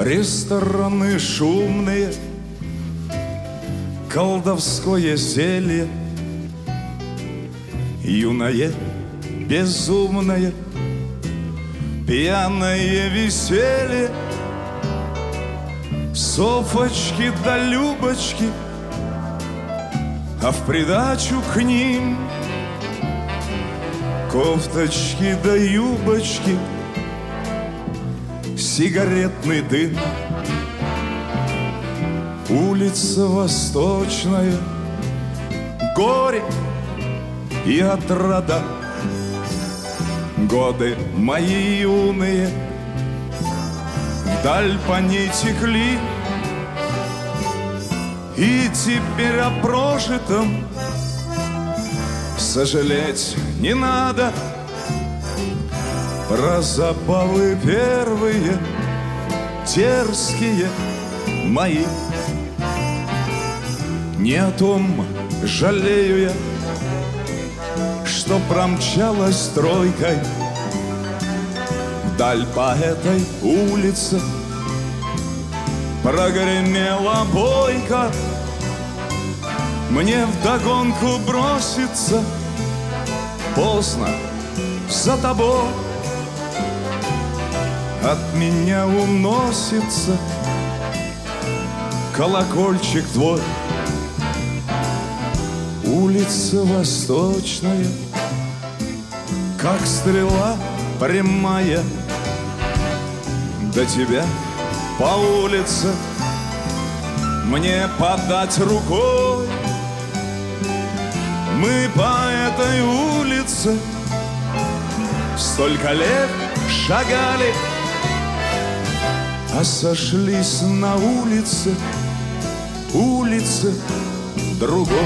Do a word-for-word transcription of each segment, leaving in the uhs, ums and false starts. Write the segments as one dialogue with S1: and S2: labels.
S1: Рестораны шумные, колдовское зелье, юное, безумное, пьяное веселье, Софочки да Любочки, а в придачу к ним кофточки да юбочки, сигаретный дым. Улица Восточная, горе и отрада. Годы мои юные вдаль по ней текли, и теперь о прожитом сожалеть не надо. Про забавы первые, дерзкие мои, не о том жалею я, что промчалась тройкой вдаль по этой улице. Прогремела бойко, мне вдогонку броситься поздно за тобой. От меня уносится колокольчик твой. Улица Восточная, как стрела прямая, до тебя по улице мне подать рукой. Мы по этой улице столько лет шагали, а сошлись на улице, улице другой.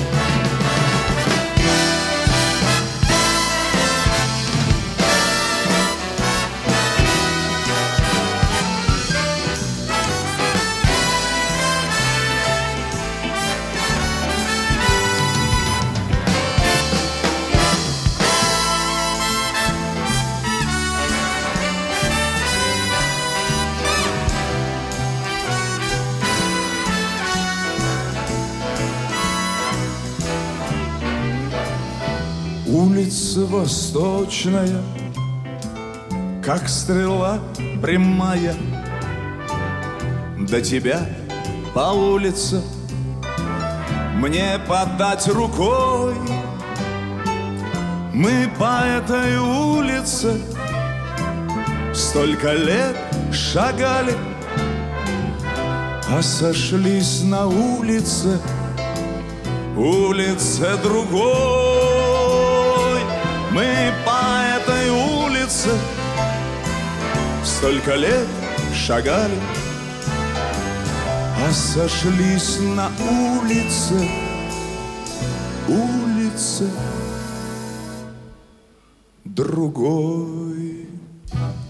S1: Улица Восточная, как стрела прямая, до тебя по улице мне подать рукой. Мы по этой улице столько лет шагали, а сошлись на улице, улице другой. Мы по этой улице столько лет шагали, а сошлись на улице, улице другой.